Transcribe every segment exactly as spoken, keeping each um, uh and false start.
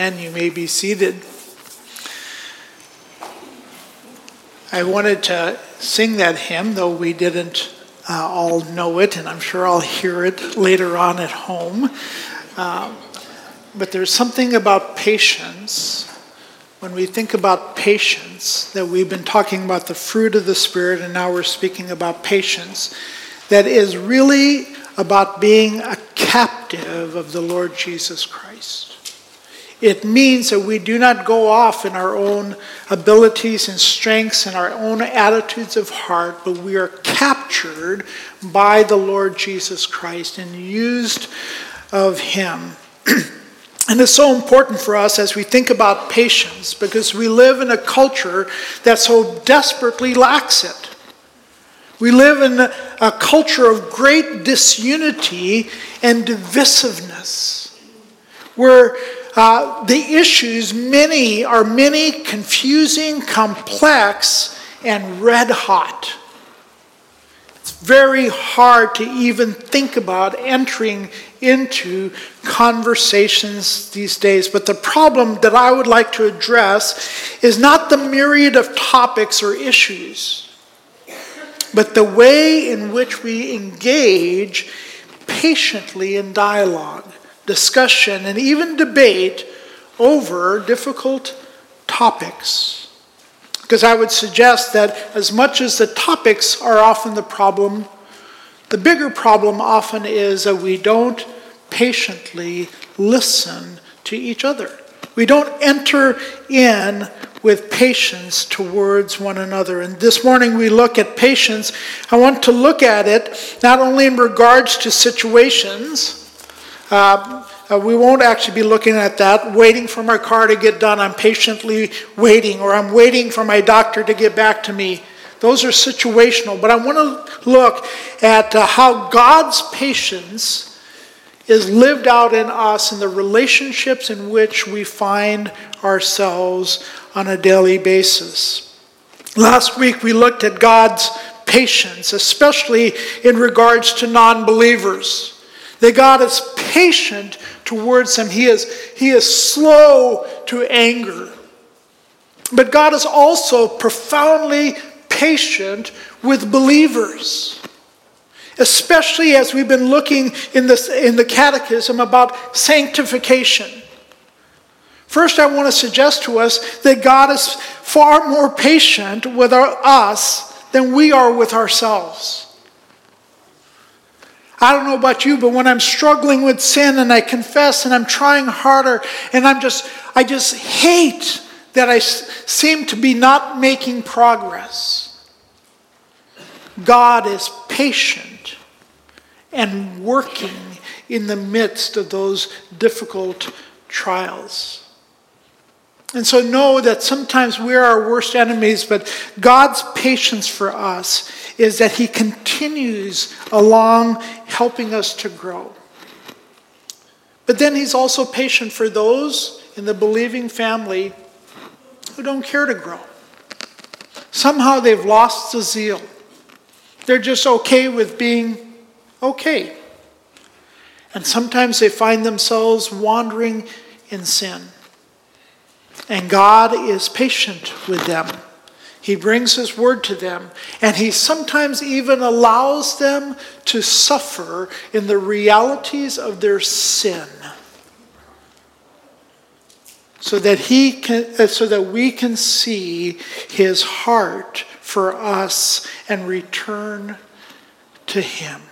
And you may be seated. I wanted to sing that hymn, though we didn't uh, all know it, and I'm sure I'll hear it later on at home. Uh, but there's something about patience. When we think about patience, that we've been talking about the fruit of the Spirit, and now we're speaking about patience, that is really about being a captive of the Lord Jesus Christ. It means that we do not go off in our own abilities and strengths and our own attitudes of heart, but we are captured by the Lord Jesus Christ and used of Him. And it's so important for us as we think about patience, because we live in a culture that so desperately lacks it. We live in a, a culture of great disunity and divisiveness, where Uh, the issues, many are many, confusing, complex, and red hot. It's very hard to even think about entering into conversations these days. But the problem that I would like to address is not the myriad of topics or issues, but the way in which we engage patiently in dialogue, discussion, and even debate over difficult topics. Because I would suggest that as much as the topics are often the problem, the bigger problem often is that we don't patiently listen to each other. We don't enter in with patience towards one another. And this morning we look at patience. I want to look at it not only in regards to situations. Uh, uh, we won't actually be looking at that. Waiting for my car to get done, I'm patiently waiting, or I'm waiting for my doctor to get back to me. Those are situational, but I want to look at uh, how God's patience is lived out in us in the relationships in which we find ourselves on a daily basis. Last week we looked at God's patience, especially in regards to non-believers. That God is patient towards them. He is, he is slow to anger. But God is also profoundly patient with believers. Especially as we've been looking in, this, in the catechism about sanctification. First, I want to suggest to us that God is far more patient with our, us than we are with ourselves. I don't know about you, but when I'm struggling with sin and I confess and I'm trying harder and I'm just, I just hate that I seem to be not making progress. God is patient and working in the midst of those difficult trials. And so know that sometimes we are our worst enemies, but God's patience for us is that He continues along helping us to grow. But then He's also patient for those in the believing family who don't care to grow. Somehow they've lost the zeal. They're just okay with being okay. And sometimes they find themselves wandering in sin. And God is patient with them. He brings His word to them. And He sometimes even allows them to suffer in the realities of their sin. So that He can, so that we can see His heart for us and return to Him.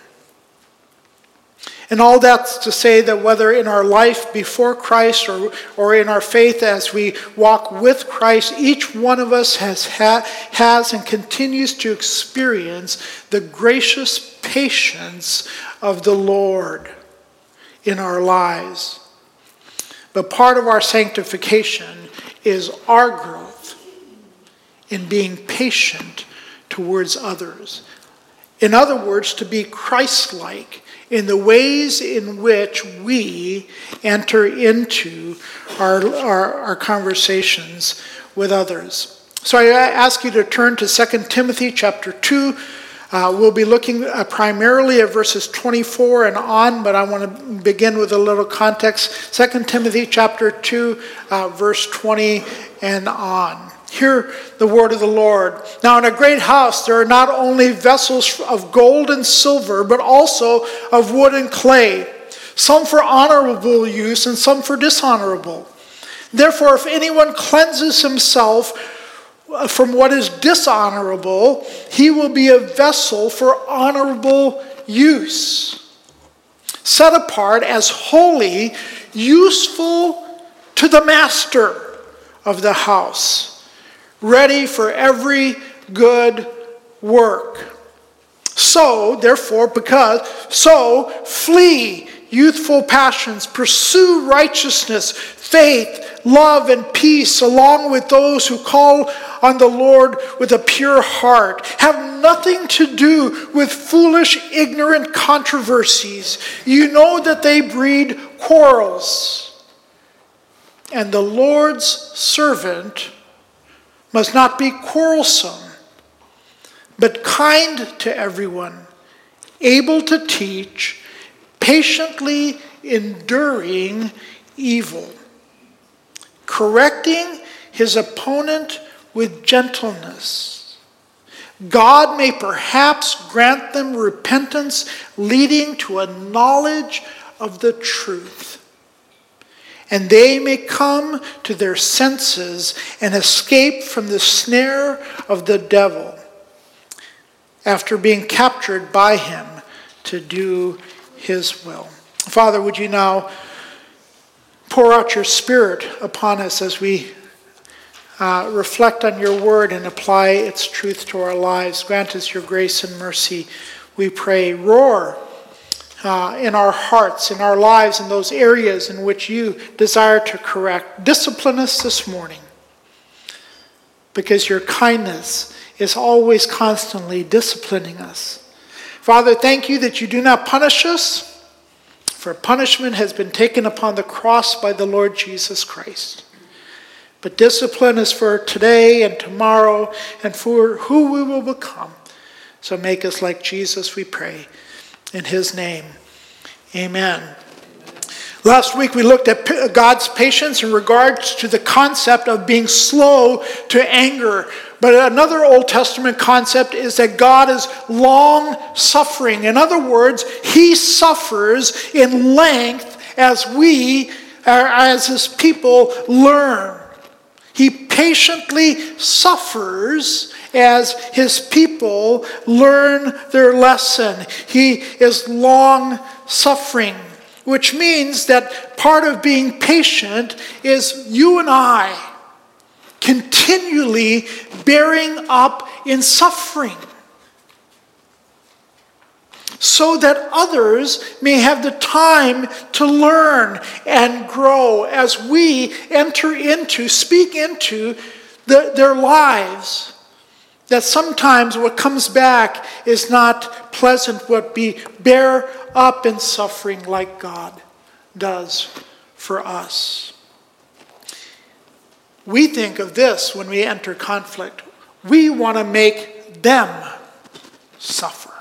And all that's to say that whether in our life before Christ or, or in our faith as we walk with Christ, each one of us has, ha, has and continues to experience the gracious patience of the Lord in our lives. But part of our sanctification is our growth in being patient towards others. In other words, to be Christ-like in the ways in which we enter into our, our, our conversations with others. So I ask you to turn to Second Timothy chapter two, Uh, we'll be looking uh, primarily at verses twenty-four and on, but I want to begin with a little context. Second Timothy chapter two, uh, verse twenty and on. Hear the word of the Lord. Now in a great house there are not only vessels of gold and silver, but also of wood and clay, some for honorable use and some for dishonorable. Therefore, if anyone cleanses himself from what is dishonorable, he will be a vessel for honorable use, set apart as holy, useful to the master of the house, ready for every good work. So, therefore, because, so flee youthful passions, pursue righteousness, faith, love, and peace, along with those who call on the Lord with a pure heart. Have nothing to do with foolish, ignorant controversies. You know that they breed quarrels. And the Lord's servant must not be quarrelsome, but kind to everyone, able to teach, patiently enduring evil, correcting his opponent with gentleness. God may perhaps grant them repentance leading to a knowledge of the truth, and they may come to their senses and escape from the snare of the devil after being captured by him to do his will. Father, would you now pour out your Spirit upon us as we uh, reflect on your word and apply its truth to our lives. Grant us your grace and mercy, we pray. Roar uh, in our hearts, in our lives, in those areas in which you desire to correct. Discipline us this morning, because your kindness is always constantly disciplining us. Father, thank you that you do not punish us, for punishment has been taken upon the cross by the Lord Jesus Christ. But discipline is for today and tomorrow and for who we will become. So make us like Jesus, we pray. In his name, amen. Last week we looked at God's patience in regards to the concept of being slow to anger. But another Old Testament concept is that God is long-suffering. In other words, he suffers in length as we, as his people, learn. He patiently suffers as his people learn their lesson. He is long-suffering, which means that part of being patient is you and I continually bearing up in suffering, so that others may have the time to learn and grow as we enter into, speak into the, their lives. That sometimes what comes back is not pleasant, but we bear up in suffering like God does for us. We think of this when we enter conflict. We want to make them suffer.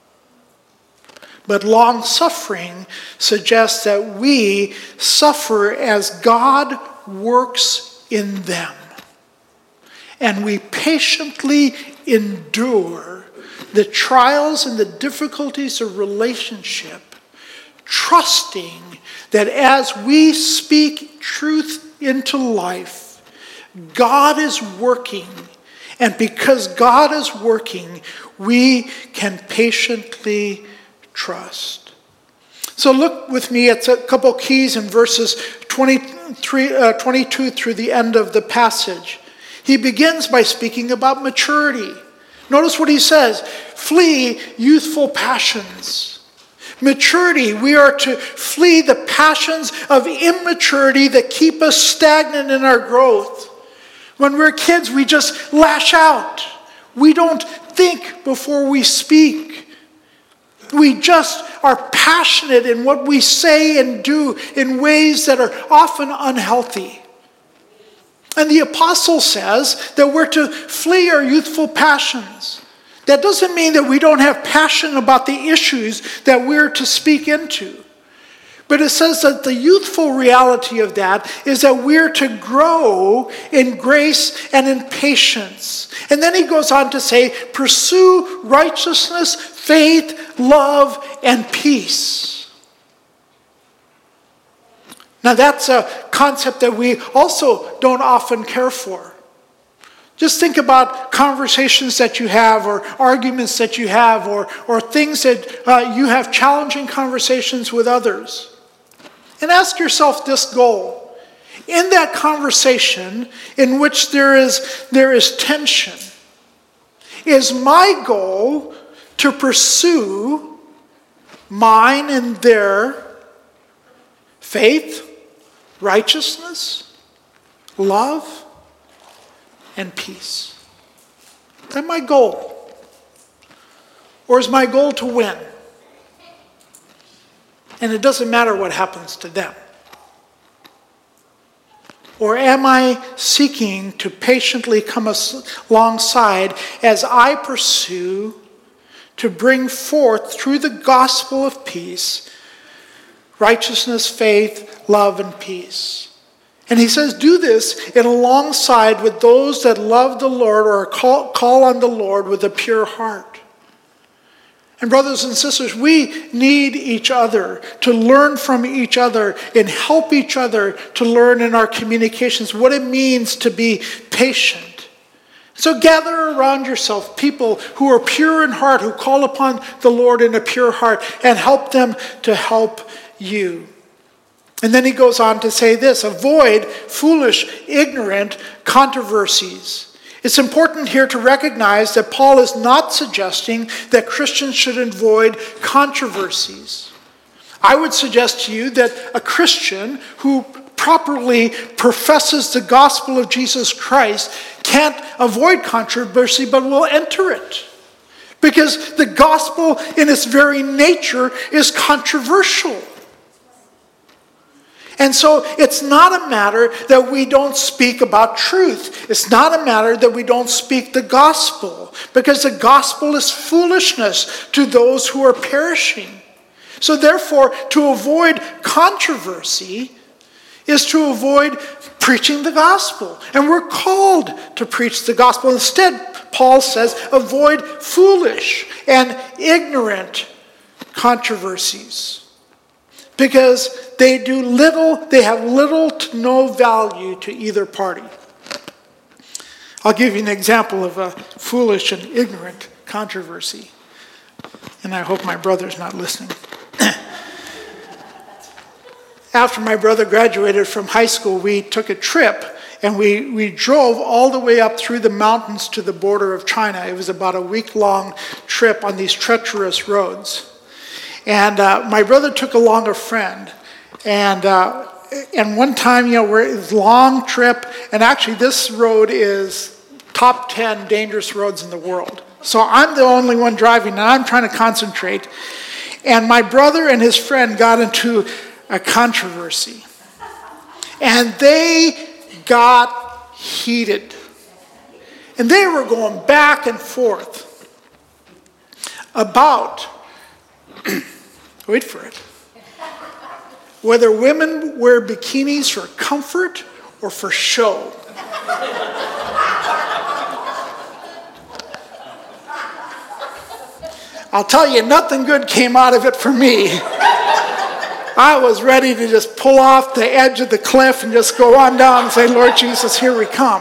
But long-suffering suggests that we suffer as God works in them. And we patiently endure the trials and the difficulties of relationship, trusting that as we speak truth into life, God is working. And because God is working, we can patiently trust. So look with me at a couple keys in verses twenty-three, uh, twenty-two through the end of the passage. He begins by speaking about maturity. Notice what he says: flee youthful passions. Maturity, we are to flee the passions of immaturity that keep us stagnant in our growth. When we're kids, we just lash out. We don't think before we speak. We just are passionate in what we say and do in ways that are often unhealthy. And the apostle says that we're to flee our youthful passions. That doesn't mean that we don't have passion about the issues that we're to speak into. But it says that the youthful reality of that is that we're to grow in grace and in patience. And then he goes on to say, pursue righteousness, faith, love, and peace. Now that's a concept that we also don't often care for. Just think about conversations that you have, or arguments that you have, or, or things that uh, you have challenging conversations with others. And ask yourself this goal. In that conversation in which there is, there is tension, is my goal to pursue mine and their faith, righteousness, love, and peace? Is that my goal? Or is my goal to win? And it doesn't matter what happens to them. Or am I seeking to patiently come alongside as I pursue to bring forth through the gospel of peace, righteousness, faith, love, and peace? And he says, do this in alongside with those that love the Lord or call, call on the Lord with a pure heart. And brothers and sisters, we need each other to learn from each other and help each other to learn in our communications what it means to be patient. So gather around yourself people who are pure in heart, who call upon the Lord in a pure heart, and help them to help you. And then he goes on to say this, avoid foolish, ignorant controversies. It's important here to recognize that Paul is not suggesting that Christians should avoid controversies. I would suggest to you that a Christian who properly professes the gospel of Jesus Christ can't avoid controversy, but will enter it. Because the gospel in its very nature is controversial. And so it's not a matter that we don't speak about truth. It's not a matter that we don't speak the gospel, because the gospel is foolishness to those who are perishing. So therefore, to avoid controversy is to avoid preaching the gospel. And we're called to preach the gospel. Instead, Paul says, avoid foolish and ignorant controversies. Because they do little, they have little to no value to either party. I'll give you an example of a foolish and ignorant controversy. And I hope my brother's not listening. After my brother graduated from high school, we took a trip and we, we drove all the way up through the mountains to the border of China. It was about a week-long trip on these treacherous roads. And uh, my brother took along a friend. And uh, and one time, you know, we're, it was a long trip. And actually, this road is top ten dangerous roads in the world. So I'm the only one driving, and I'm trying to concentrate. And my brother and his friend got into a controversy. And they got heated. And they were going back and forth about... Wait for it. Whether women wear bikinis for comfort or for show. I'll tell you, nothing good came out of it for me. I was ready to just pull off the edge of the cliff and just go on down and say, Lord Jesus, here we come.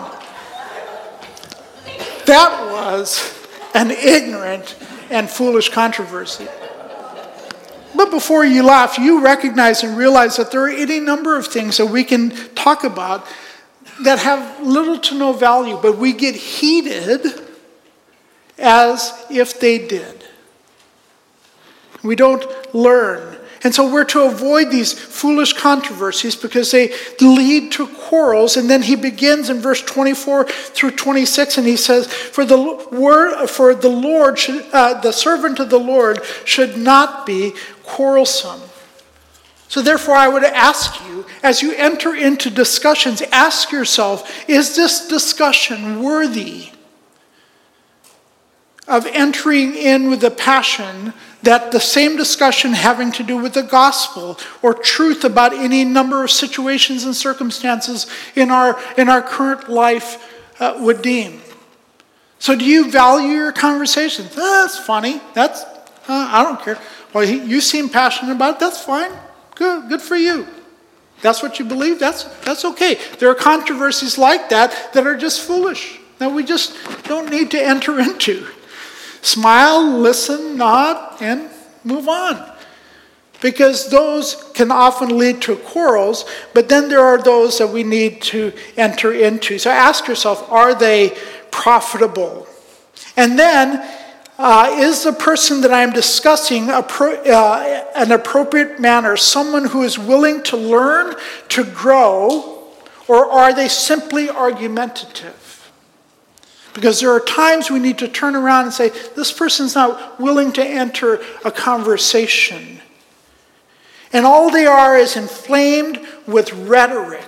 That was an ignorant and foolish controversy. But before you laugh, you recognize and realize that there are any number of things that we can talk about that have little to no value, but we get heated as if they did. We don't learn. And so we're to avoid these foolish controversies because they lead to quarrels. And then he begins in verse twenty-four through twenty-six, and he says, "For the word, for the Lord, should, uh, the servant of the Lord should not be quarrelsome." So therefore, I would ask you, as you enter into discussions, ask yourself: is this discussion worthy of entering in with the passion that the same discussion having to do with the gospel or truth about any number of situations and circumstances in our, in our current life uh, would deem. So do you value your conversations? Oh, that's funny. That's, uh, I don't care. Well, he, you seem passionate about it. That's fine. Good, good for you. That's what you believe. That's, that's okay. There are controversies like that that are just foolish, that we just don't need to enter into. Smile, listen, nod, and move on. Because those can often lead to quarrels, but then there are those that we need to enter into. So ask yourself, are they profitable? And then, uh, is the person that I'm discussing a pro, uh, an appropriate manner, someone who is willing to learn, to grow, or are they simply argumentative? Because there are times we need to turn around and say, this person's not willing to enter a conversation. And all they are is inflamed with rhetoric.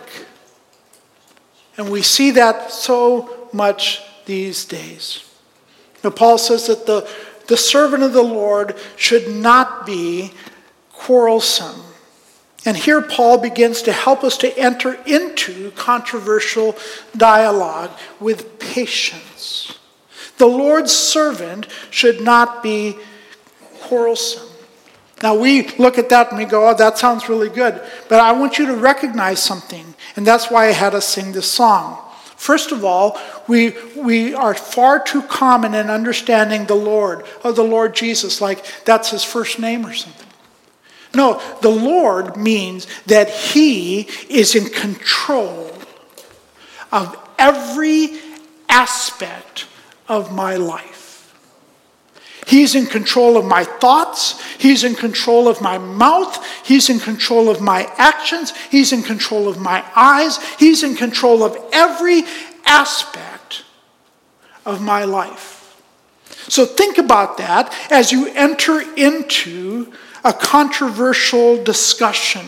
And we see that so much these days. Now, Paul says that the, the servant of the Lord should not be quarrelsome. And here Paul begins to help us to enter into controversial dialogue with patience. The Lord's servant should not be quarrelsome. Now we look at that and we go, oh, that sounds really good. But I want you to recognize something. And that's why I had us sing this song. First of all, we, we are far too common in understanding the Lord, of the Lord Jesus, like that's his first name or something. No, the Lord means that he is in control of every aspect of my life. He's in control of my thoughts. He's in control of my mouth. He's in control of my actions. He's in control of my eyes. He's in control of every aspect of my life. So think about that as you enter into a controversial discussion.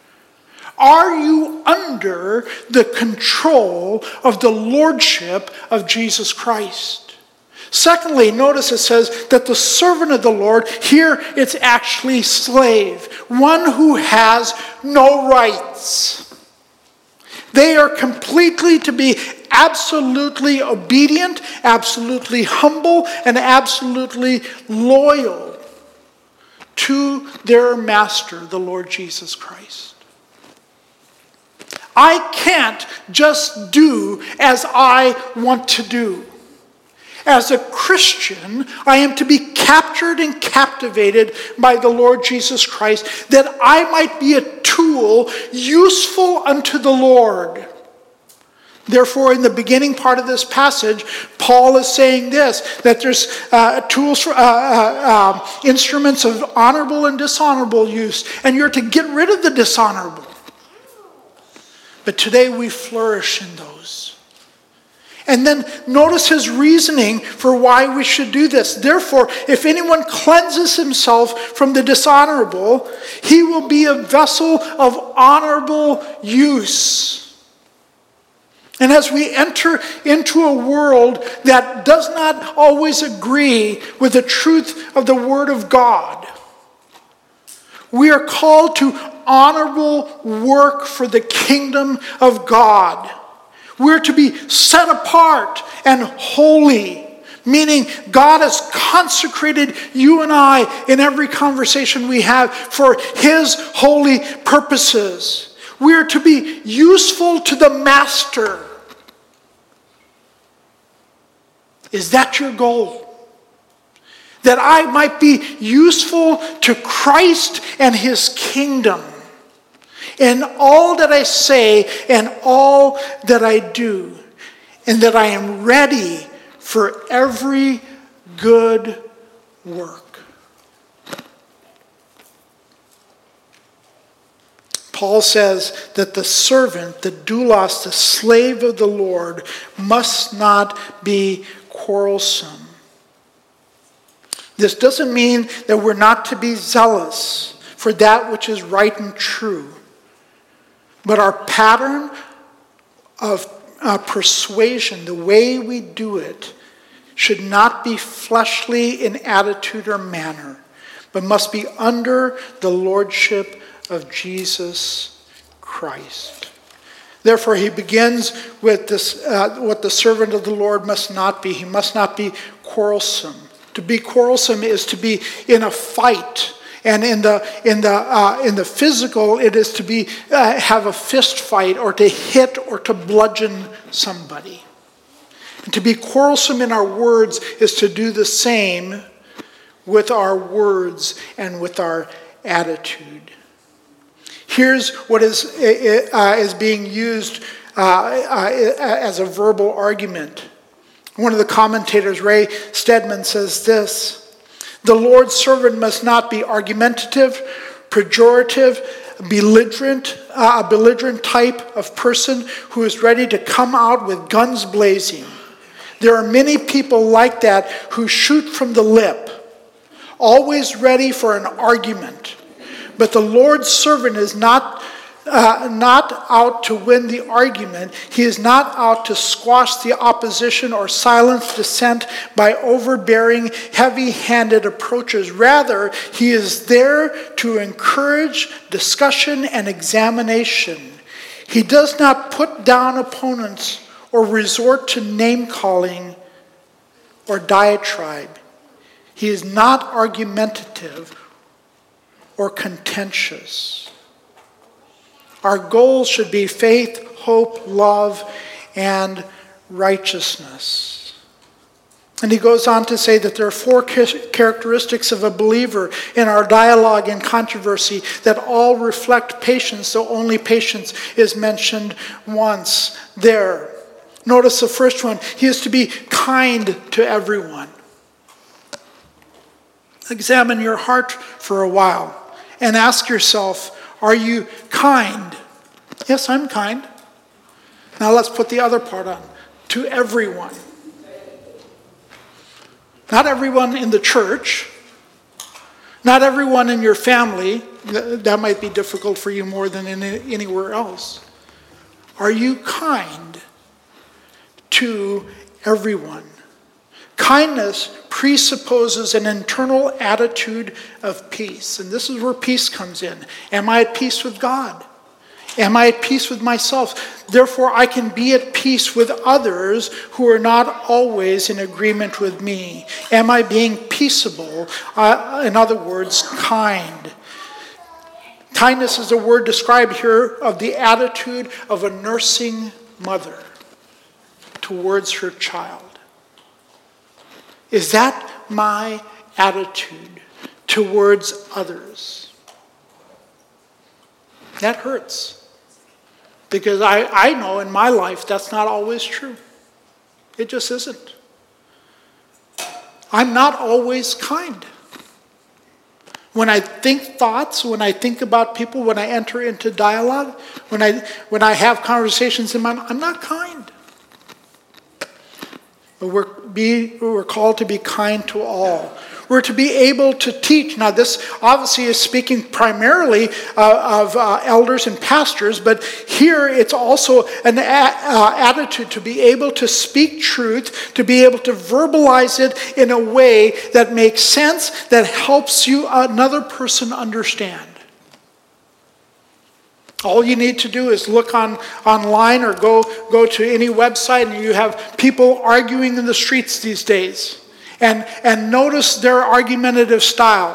Are you under the control of the lordship of Jesus Christ? Secondly, notice it says that the servant of the Lord, here it's actually slave, one who has no rights. They are completely to be absolutely obedient, absolutely humble, and absolutely loyal to their master, the Lord Jesus Christ. I can't just do as I want to do. As a Christian, I am to be captured and captivated by the Lord Jesus Christ, that I might be a tool useful unto the Lord. Therefore, in the beginning part of this passage, Paul is saying this, that there's uh, tools, for, uh, uh, uh, instruments of honorable and dishonorable use, and you're to get rid of the dishonorable. But today we flourish in those. And then notice his reasoning for why we should do this. Therefore, if anyone cleanses himself from the dishonorable, he will be a vessel of honorable use. And as we enter into a world that does not always agree with the truth of the Word of God, we are called to honorable work for the kingdom of God. We're to be set apart and holy, meaning God has consecrated you and I in every conversation we have for his holy purposes. We are to be useful to the master. Is that your goal? That I might be useful to Christ and his kingdom in all that I say and all that I do, and that I am ready for every good work. Paul says that the servant, the doulos, the slave of the Lord, must not be quarrelsome. This doesn't mean that we're not to be zealous for that which is right and true. But our pattern of uh, persuasion, the way we do it, should not be fleshly in attitude or manner, but must be under the lordship of Jesus Christ. Therefore, he begins with this, uh, what the servant of the Lord must not be. He must not be quarrelsome. To be quarrelsome is to be in a fight. And in the in the uh, in the physical, it is to be uh, have a fist fight or to hit or to bludgeon somebody. And to be quarrelsome in our words is to do the same with our words and with our attitude. Here's what is uh, is being used uh, uh, as a verbal argument. One of the commentators, Ray Stedman, says this: the Lord's servant must not be argumentative, pejorative, belligerent, uh, a belligerent type of person who is ready to come out with guns blazing. There are many people like that who shoot from the lip, always ready for an argument. But the Lord's servant is not Uh, not out to win the argument. He is not out to squash the opposition or silence dissent by overbearing, heavy-handed approaches. Rather, he is there to encourage discussion and examination. He does not put down opponents or resort to name-calling or diatribe. He is not argumentative or contentious. Our goals should be faith, hope, love, and righteousness. And he goes on to say that there are four characteristics of a believer in our dialogue and controversy that all reflect patience, though only patience is mentioned once there. Notice the first one. He is to be kind to everyone. Examine your heart for a while and ask yourself, are you kind? Yes, I'm kind. Now let's put the other part on. To everyone. Not everyone in the church. Not everyone in your family. That might be difficult for you more than in anywhere else. Are you kind to everyone? Kindness presupposes an internal attitude of peace. And this is where peace comes in. Am I at peace with God? Am I at peace with myself? Therefore, I can be at peace with others who are not always in agreement with me. Am I being peaceable? Uh, in other words, kind. Kindness is a word described here of the attitude of a nursing mother towards her child. Is that my attitude towards others? That hurts. Because I, I know in my life that's not always true. It just isn't. I'm not always kind. When I think thoughts, when I think about people, when I enter into dialogue, when I when I have conversations in my mind, I'm not kind. But we're, be, we're called to be kind to all. We're to be able to teach. Now, this obviously is speaking primarily uh, of uh, elders and pastors, but here it's also an a- uh, attitude to be able to speak truth, to be able to verbalize it in a way that makes sense, that helps you another person understand. All you need to do is look on online or go, go to any website and you have people arguing in the streets these days. And, and notice their argumentative style.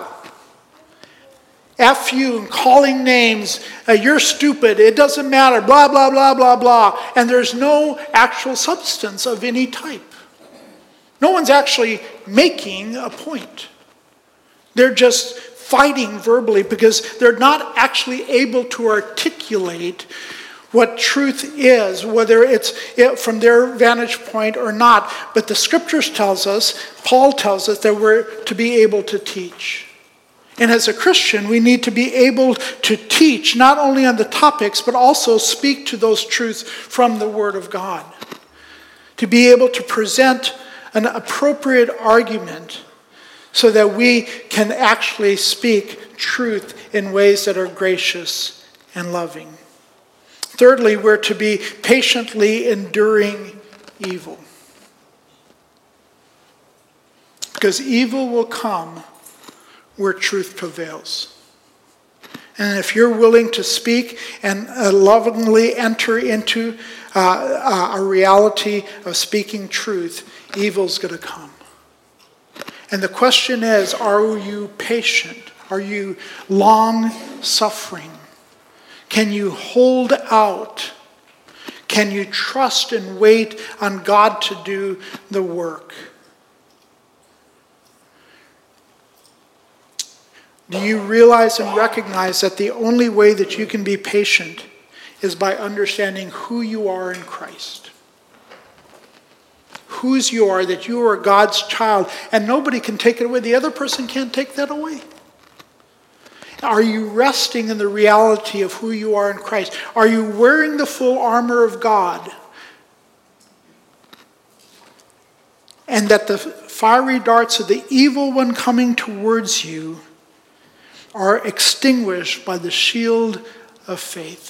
F you, and calling names, uh, you're stupid, it doesn't matter, blah, blah, blah, blah, blah. And there's no actual substance of any type. No one's actually making a point. They're just fighting verbally because they're not actually able to articulate what truth is, whether it's it from their vantage point or not. But the scriptures tells us, Paul tells us that we're to be able to teach. And as a Christian, we need to be able to teach not only on the topics, but also speak to those truths from the Word of God. To be able to present an appropriate argument so that we can actually speak truth in ways that are gracious and loving. Thirdly, we're to be patiently enduring evil. Because evil will come where truth prevails. And if you're willing to speak and uh, lovingly enter into uh, a reality of speaking truth, evil's going to come. And the question is, are you patient? Are you long-suffering? Can you hold out? Can you trust and wait on God to do the work? Do you realize and recognize that the only way that you can be patient is by understanding who you are in Christ? Whose you are, that you are God's child, and nobody can take it away. The other person can't take that away. Are you resting in the reality of who you are in Christ? Are you wearing the full armor of God? And that the fiery darts of the evil one coming towards you are extinguished by the shield of faith.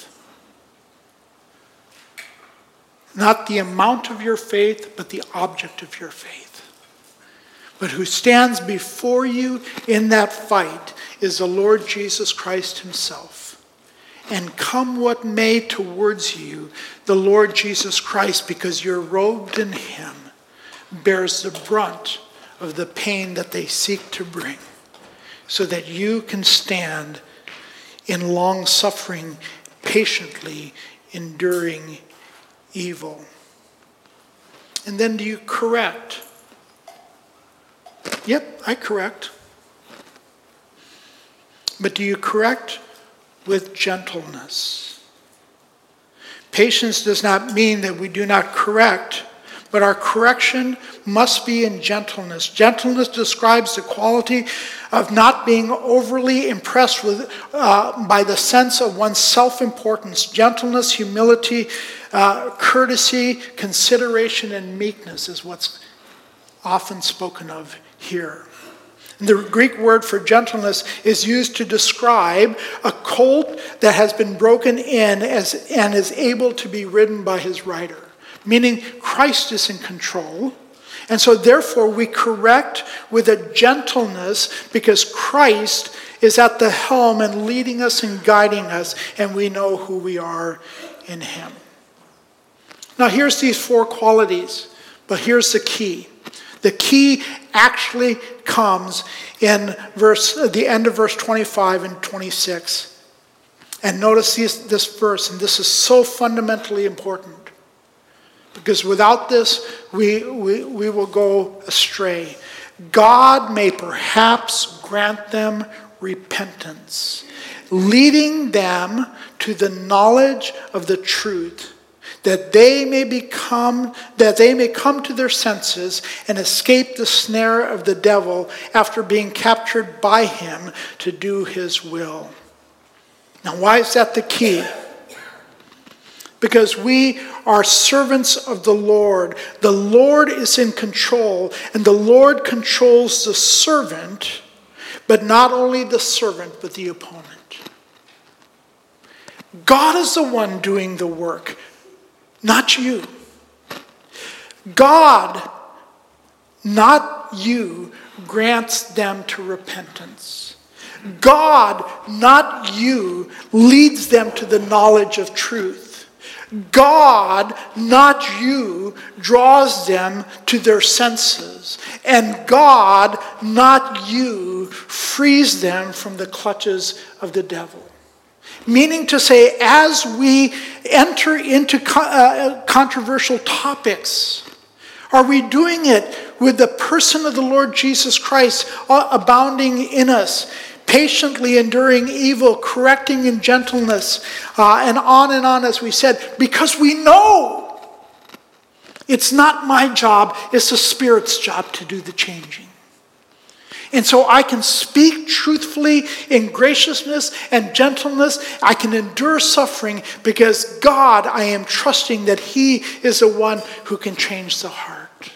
Not the amount of your faith, but the object of your faith. But who stands before you in that fight is the Lord Jesus Christ himself. And come what may towards you, the Lord Jesus Christ, because you're robed in him, bears the brunt of the pain that they seek to bring, so that you can stand in long suffering, patiently enduring evil. And then do you correct? Yep, I correct. But do you correct with gentleness? Patience does not mean that we do not correct, but our correction must be in gentleness. Gentleness describes the quality of not being overly impressed with uh, by the sense of one's self-importance. Gentleness, humility, uh, courtesy, consideration, and meekness is what's often spoken of here. The Greek word for gentleness is used to describe a colt that has been broken in as, and is able to be ridden by his rider. Meaning Christ is in control. And so therefore we correct with a gentleness because Christ is at the helm and leading us and guiding us, and we know who we are in him. Now here's these four qualities, but here's the key. The key actually comes in verse, the end of verse twenty-five and twenty-six. And notice this, this verse, and this is so fundamentally important. Because without this, we, we, we will go astray. God may perhaps grant them repentance, leading them to the knowledge of the truth, that they may become, that they may come to their senses and escape the snare of the devil after being captured by him to do his will. Now, why is that the key? Because we are servants of the Lord. The Lord is in control, and the Lord controls the servant, but not only the servant, but the opponent. God is the one doing the work, not you. God, not you, grants them to repentance. God, not you, leads them to the knowledge of truth. God, not you, draws them to their senses. And God, not you, frees them from the clutches of the devil. Meaning to say, as we enter into uh, controversial topics, are we doing it with the person of the Lord Jesus Christ abounding in us? Patiently enduring evil, correcting in gentleness, uh, and on and on, as we said, because we know it's not my job, it's the Spirit's job to do the changing. And so I can speak truthfully in graciousness and gentleness. I can endure suffering because God, I am trusting that he is the one who can change the heart.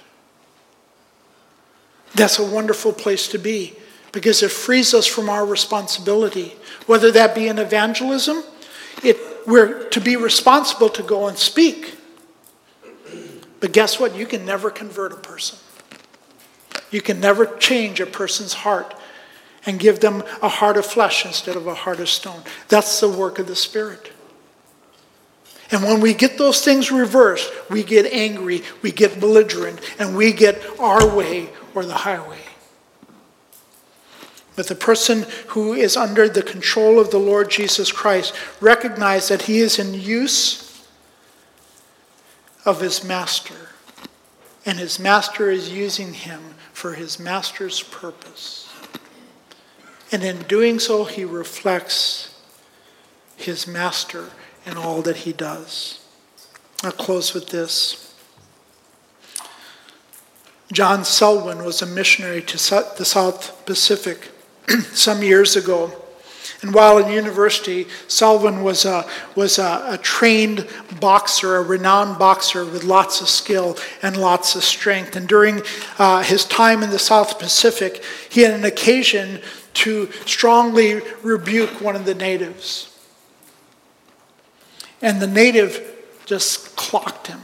That's a wonderful place to be, because it frees us from our responsibility. Whether that be in evangelism, it, we're to be responsible to go and speak. But guess what? You can never convert a person. You can never change a person's heart and give them a heart of flesh instead of a heart of stone. That's the work of the Spirit. And when we get those things reversed, we get angry, we get belligerent, and we get our way or the highway. But the person who is under the control of the Lord Jesus Christ recognizes that he is in use of his master. And his master is using him for his master's purpose. And in doing so, he reflects his master in all that he does. I'll close with this. John Selwyn was a missionary to the South Pacific some years ago. And while in university, Selwyn was a, was a, a trained boxer, a renowned boxer with lots of skill and lots of strength. And during uh, his time in the South Pacific, he had an occasion to strongly rebuke one of the natives. And the native just clocked him,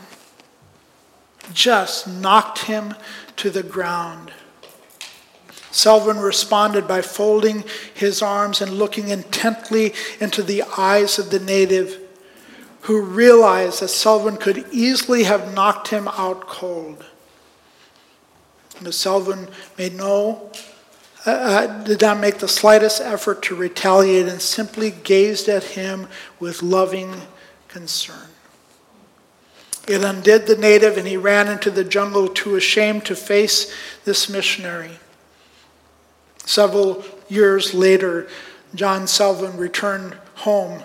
just knocked him to the ground. Selwyn responded by folding his arms and looking intently into the eyes of the native, who realized that Selwyn could easily have knocked him out cold. But Selwyn made no, uh, did not make the slightest effort to retaliate and simply gazed at him with loving concern. It undid the native, and he ran into the jungle too ashamed to face this missionary. Several years later, John Selwyn returned home.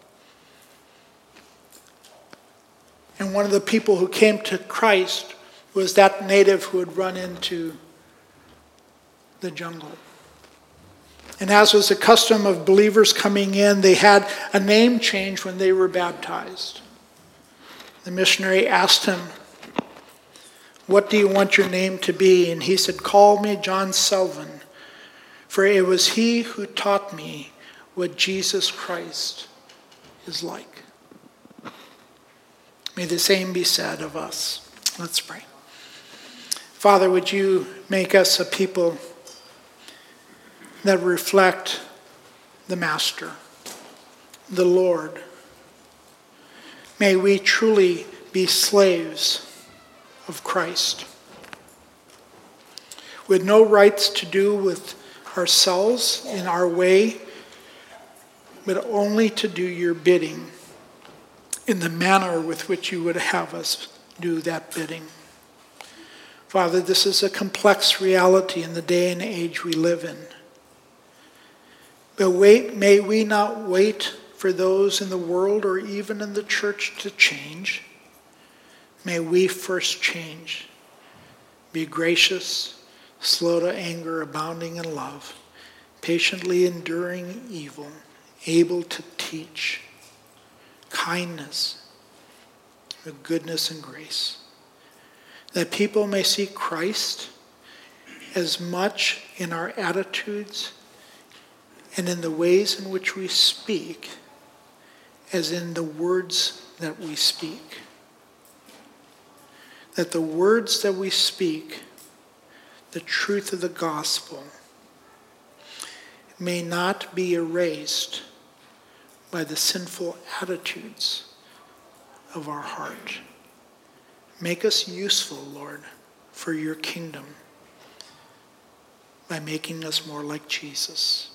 And one of the people who came to Christ was that native who had run into the jungle. And as was the custom of believers coming in, they had a name change when they were baptized. The missionary asked him, "What do you want your name to be?" And he said, "Call me John Selwyn, for it was he who taught me what Jesus Christ is like." May the same be said of us. Let's pray. Father, would you make us a people that reflect the Master, the Lord. May we truly be slaves of Christ, with no rights to do with ourselves in our way, but only to do your bidding in the manner with which you would have us do that bidding. Father, this is a complex reality in the day and age we live in. But wait, may we not wait for those in the world or even in the church to change. May we first change. Be gracious, slow to anger, abounding in love, patiently enduring evil, able to teach, kindness, with goodness and grace, that people may see Christ as much in our attitudes and in the ways in which we speak as in the words that we speak. That the words that we speak, the truth of the gospel, may not be erased by the sinful attitudes of our heart. Make us useful, Lord, for your kingdom by making us more like Jesus.